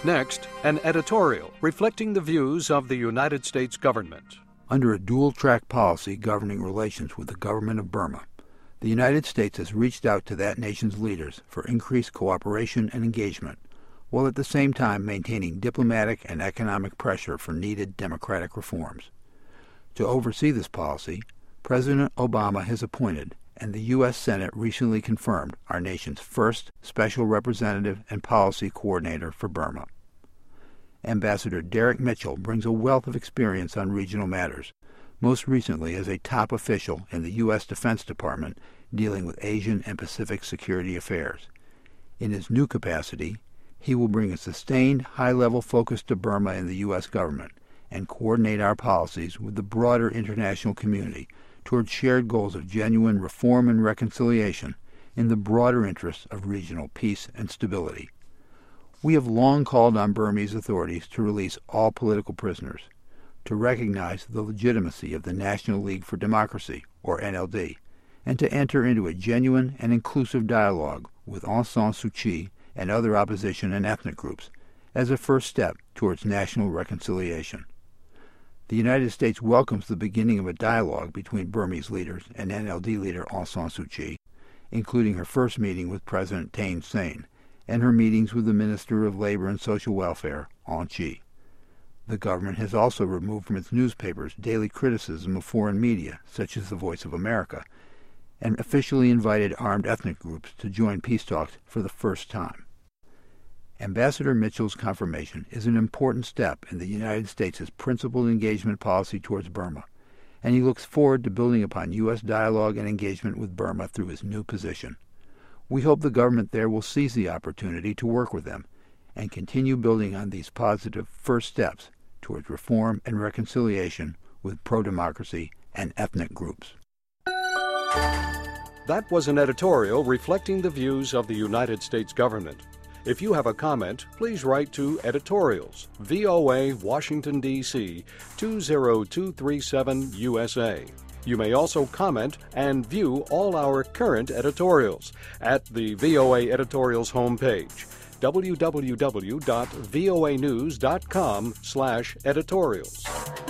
Next, an editorial reflecting the views of the United States government. Under a dual-track policy governing relations with the government of Burma, the United States has reached out to that nation's leaders for increased cooperation and engagement, while at the same time maintaining diplomatic and economic pressure for needed democratic reforms. To oversee this policy, President Obama has appointed, and the U.S. Senate recently confirmed, our nation's first special representative and policy coordinator for Burma. Ambassador Derek Mitchell brings a wealth of experience on regional matters, most recently as a top official in the U.S. Defense Department dealing with Asian and Pacific security affairs. In his new capacity, he will bring a sustained, high-level focus to Burma and the U.S. government and coordinate our policies with the broader international community towards shared goals of genuine reform and reconciliation in the broader interests of regional peace and stability. We have long called on Burmese authorities to release all political prisoners, to recognize the legitimacy of the National League for Democracy, or NLD, and to enter into a genuine and inclusive dialogue with Aung San Suu Kyi and other opposition and ethnic groups as a first step towards national reconciliation. The United States welcomes the beginning of a dialogue between Burmese leaders and NLD leader Aung San Suu Kyi, including her first meeting with President Thein Sein and her meetings with the Minister of Labor and Social Welfare, Aung Chi. The government has also removed from its newspapers daily criticism of foreign media, such as the Voice of America, and officially invited armed ethnic groups to join peace talks for the first time. Ambassador Mitchell's confirmation is an important step in the United States' principled engagement policy towards Burma, and he looks forward to building upon U.S. dialogue and engagement with Burma through his new position. We hope the government there will seize the opportunity to work with them and continue building on these positive first steps towards reform and reconciliation with pro-democracy and ethnic groups. That was an editorial reflecting the views of the United States government. If you have a comment, please write to Editorials, VOA, Washington, D.C., 20237 USA. You may also comment and view all our current editorials at the VOA Editorials homepage, www.voanews.com/editorials.